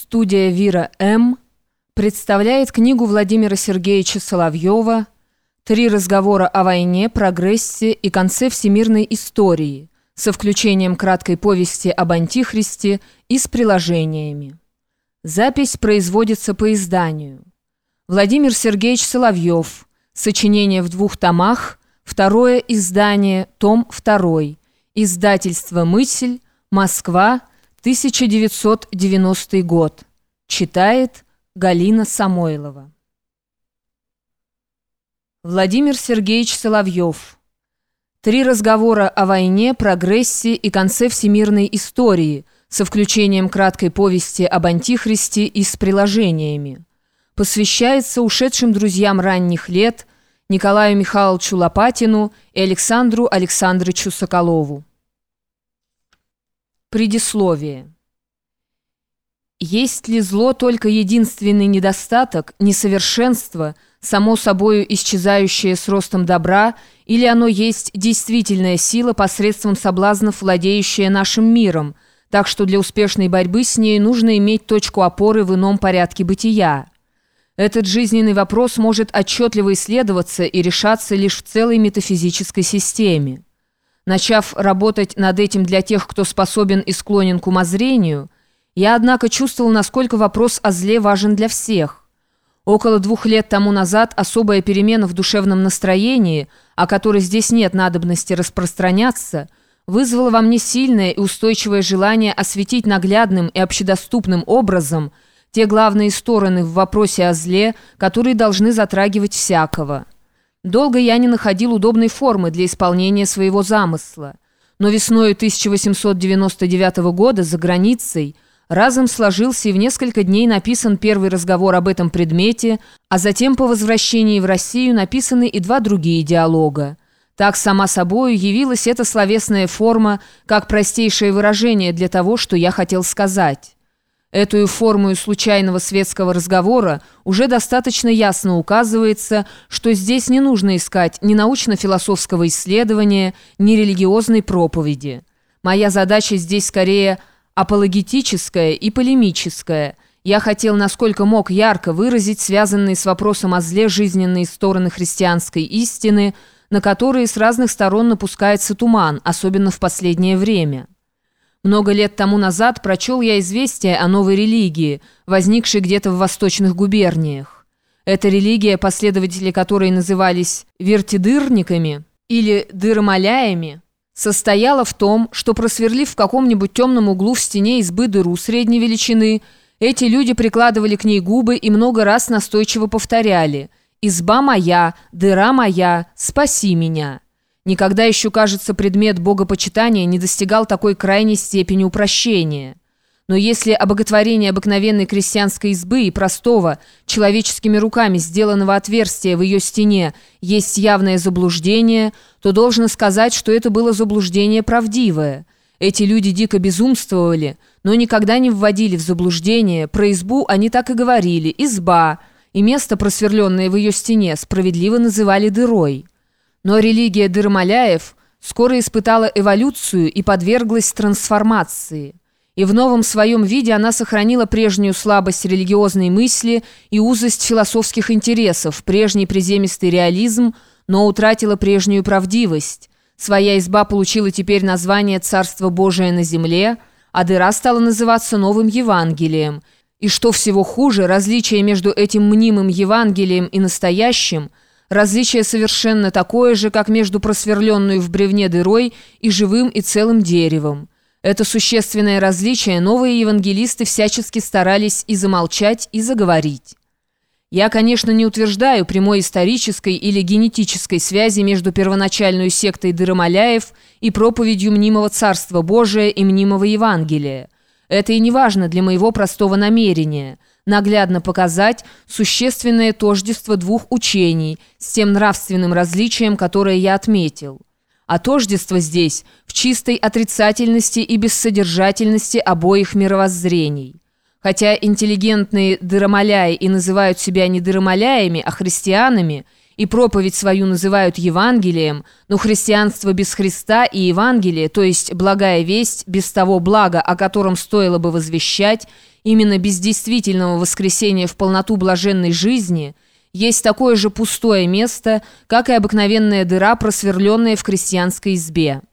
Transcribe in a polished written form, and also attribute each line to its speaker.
Speaker 1: Студия «Вира М.» представляет книгу Владимира Сергеевича Соловьева «Три разговора о войне, прогрессе и конце всемирной истории» со включением краткой повести об Антихристе и с приложениями. Запись производится по изданию. Владимир Сергеевич Соловьев. Сочинение в 2 томах. Второе издание. Том 2. Издательство «Мысль». Москва. 1990 год. Читает Галина Самойлова. Владимир Сергеевич Соловьев. «Три разговора о войне, прогрессе и конце всемирной истории» со включением краткой повести об Антихристе и с приложениями. Посвящается ушедшим друзьям ранних лет Николаю Михайловичу Лопатину и Александру Александровичу Соколову. Предисловие. Есть ли зло только единственный недостаток, несовершенство, само собою исчезающее с ростом добра, или оно есть действительная сила посредством соблазнов, владеющая нашим миром, так что для успешной борьбы с ней нужно иметь точку опоры в ином порядке бытия? Этот жизненный вопрос может отчетливо исследоваться и решаться лишь в целой метафизической системе. Начав работать над этим для тех, кто способен и склонен к умозрению, я, однако, чувствовал, насколько вопрос о зле важен для всех. Около 2 лет тому назад особая перемена в душевном настроении, о которой здесь нет надобности распространяться, вызвала во мне сильное и устойчивое желание осветить наглядным и общедоступным образом те главные стороны в вопросе о зле, которые должны затрагивать всякого. Долго я не находил удобной формы для исполнения своего замысла, но весною 1899 года за границей разом сложился и в несколько дней написан первый разговор об этом предмете, а затем по возвращении в Россию написаны и 2 другие диалога. Так сама собою явилась эта словесная форма как простейшее выражение для того, что я хотел сказать. Эту форму случайного светского разговора уже достаточно ясно указывается, что здесь не нужно искать ни научно-философского исследования, ни религиозной проповеди. Моя задача здесь скорее апологетическая и полемическая. Я хотел, насколько мог, ярко выразить связанные с вопросом о зле жизненные стороны христианской истины, на которые с разных сторон напускается туман, особенно в последнее время. Много лет тому назад прочел я известие о новой религии, возникшей где-то в восточных губерниях. Эта религия, последователи которой назывались вертидырниками или дыромаляями, состояла в том, что, просверлив в каком-нибудь темном углу в стене избы дыру средней величины, эти люди прикладывали к ней губы и много раз настойчиво повторяли: «Изба моя, дыра моя, спаси меня». Никогда еще, кажется, предмет богопочитания не достигал такой крайней степени упрощения. Но если обоготворение обыкновенной крестьянской избы и простого, человеческими руками сделанного отверстия в ее стене есть явное заблуждение, то должно сказать, что это было заблуждение правдивое. Эти люди дико безумствовали, но никогда не вводили в заблуждение. Про избу они так и говорили: «изба», и место, просверленное в ее стене, справедливо называли дырой. Но религия дыромаляев скоро испытала эволюцию и подверглась трансформации. И в новом своем виде она сохранила прежнюю слабость религиозной мысли и узость философских интересов, прежний приземистый реализм, но утратила прежнюю правдивость. Своя изба получила теперь название «Царство Божие на земле», а дыра стала называться новым Евангелием. И что всего хуже, различие между этим мнимым Евангелием и настоящим – различие совершенно такое же, как между просверленной в бревне дырой и живым и целым деревом. Это существенное различие новые евангелисты всячески старались и замолчать, и заговорить. Я, конечно, не утверждаю прямой исторической или генетической связи между первоначальной сектой дыромаляев и проповедью мнимого Царства Божия и мнимого Евангелия. Это и не важно для моего простого намерения – наглядно показать существенное тождество 2 учений с тем нравственным различием, которое я отметил. А тождество здесь в чистой отрицательности и бессодержательности обоих мировоззрений. Хотя интеллигентные дыромаляи и называют себя не дыромаляями, а христианами, и проповедь свою называют Евангелием, но христианство без Христа и Евангелие, то есть благая весть, без того блага, о котором стоило бы возвещать, именно без действительного воскресения в полноту блаженной жизни, есть такое же пустое место, как и обыкновенная дыра, просверленная в крестьянской избе.